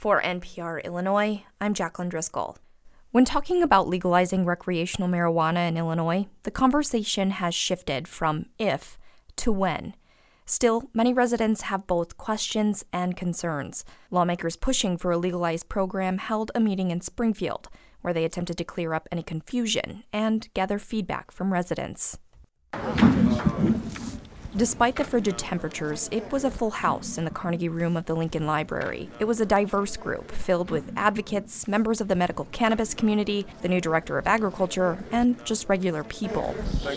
For NPR Illinois, I'm Jacqueline Driscoll. When talking about legalizing recreational marijuana in Illinois, the conversation has shifted from if to when. Still, many residents have both questions and concerns. Lawmakers pushing for a legalized program held a meeting in Springfield, where they attempted to clear up any confusion and gather feedback from residents. Despite the frigid temperatures, it was a full house in the Carnegie Room of the Lincoln Library. It was a diverse group filled with advocates, members of the medical cannabis community, the new director of agriculture, and just regular people.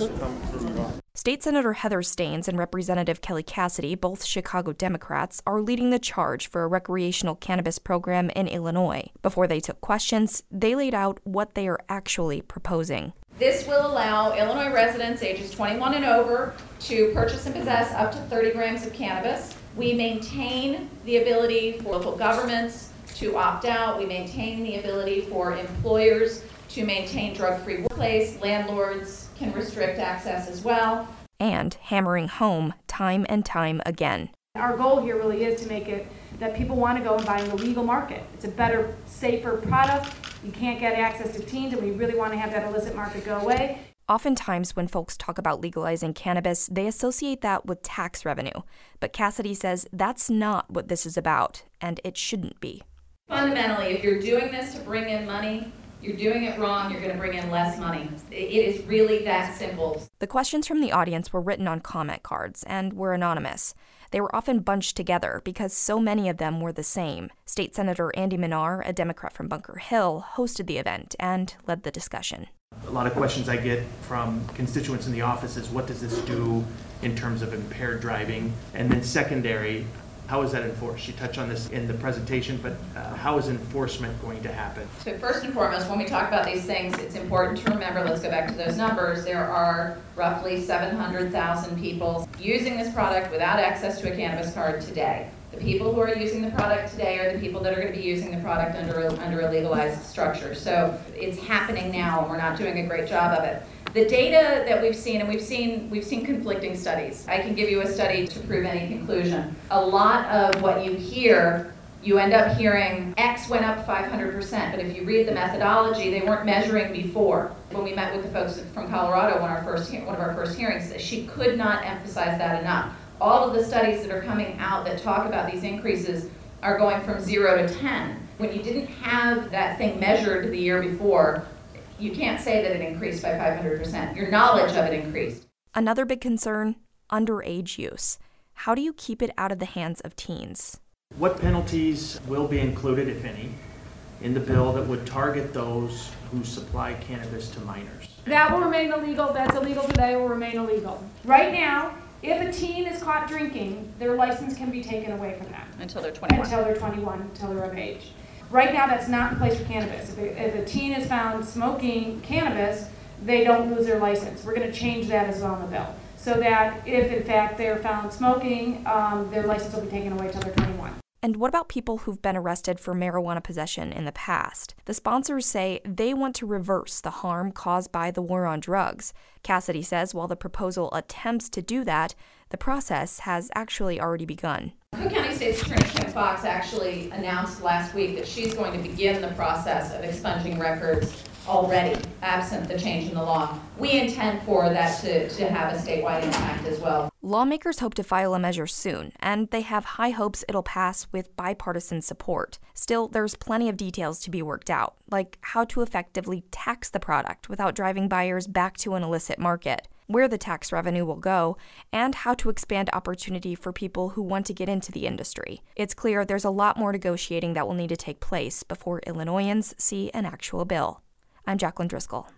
State Senator Heather Staines and Representative Kelly Cassidy, both Chicago Democrats, are leading the charge for a recreational cannabis program in Illinois. Before they took questions, they laid out what they are actually proposing. This will allow Illinois residents ages 21 and over to purchase and possess up to 30 grams of cannabis. We maintain the ability for local governments to opt out. We maintain the ability for employers to maintain drug-free workplace. Landlords can restrict access as well. And hammering home time and time again. Our goal here really is to make it that people want to go and buy in the legal market. It's a better, safer product. You can't get access to teens, and we really want to have that illicit market go away. Oftentimes, when folks talk about legalizing cannabis, they associate that with tax revenue. But Cassidy says that's not what this is about, and it shouldn't be. Fundamentally, if you're doing this to bring in money, you're doing it wrong, you're going to bring in less money. It is really that simple. The questions from the audience were written on comment cards and were anonymous. They were often bunched together because so many of them were the same. State Senator Andy Minar, a Democrat from Bunker Hill, hosted the event and led the discussion. A lot of questions I get from constituents in the office is what does this do in terms of impaired driving? And then secondary, how is that enforced? You touched on this in the presentation, but how is enforcement going to happen? So first and foremost, when we talk about these things, it's important to remember, let's go back to those numbers, there are roughly 700,000 people using this product without access to a cannabis card today. The people who are using the product today are the people that are going to be using the product under a legalized structure. So it's happening now, and we're not doing a great job of it. The data that we've seen, and we've seen conflicting studies. I can give you a study to prove any conclusion. A lot of what you hear, you end up hearing X went up 500%, but if you read the methodology, they weren't measuring before. When we met with the folks from Colorado, one of our first hearings, she could not emphasize that enough. All of the studies that are coming out that talk about these increases are going from 0 to 10. When you didn't have that thing measured the year before, you can't say that it increased by 500%. Your knowledge of it increased. Another big concern, underage use. How do you keep it out of the hands of teens? What penalties will be included, if any, in the bill that would target those who supply cannabis to minors? That will remain illegal. That's illegal today. Will remain illegal. Right now, if a teen is caught drinking, their license can be taken away from them. Until they're 21. Until they're of age. Right now, that's not in place for cannabis. If a teen is found smoking cannabis, they don't lose their license. We're going to change that as well in the bill, so that if, in fact, they're found smoking, their license will be taken away until they're 21. And what about people who've been arrested for marijuana possession in the past? The sponsors say they want to reverse the harm caused by the war on drugs. Cassidy says while the proposal attempts to do that, the process has actually already begun. Cook County State's Attorney Kim Foxx actually announced last week that she's going to begin the process of expunging records already, absent the change in the law. We intend for that to have a statewide impact as well. Lawmakers hope to file a measure soon, and they have high hopes it'll pass with bipartisan support. Still, there's plenty of details to be worked out, like how to effectively tax the product without driving buyers back to an illicit market, where the tax revenue will go, and how to expand opportunity for people who want to get into the industry. It's clear there's a lot more negotiating that will need to take place before Illinoisans see an actual bill. I'm Jacqueline Driscoll.